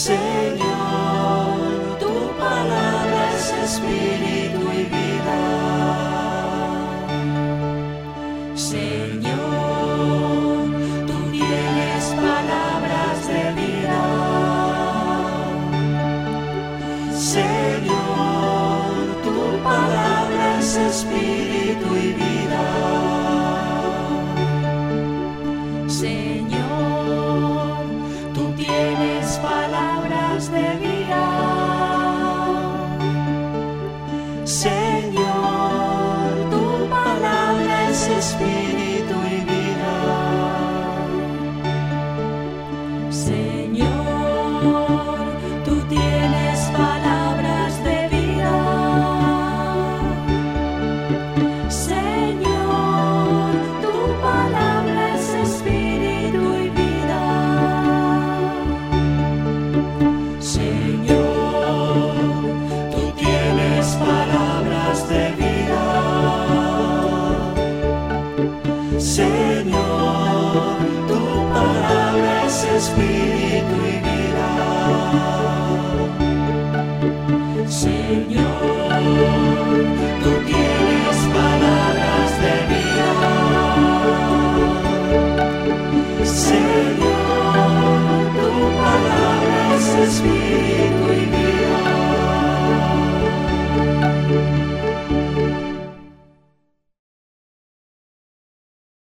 Señor, tu palabra es espíritu y vida. Señor, tú tienes palabras de vida. Señor, tu palabra es espíritu y vida. Señor, tú tienes palabras de vida. Señor, tu palabra es espíritu y vida. Señor,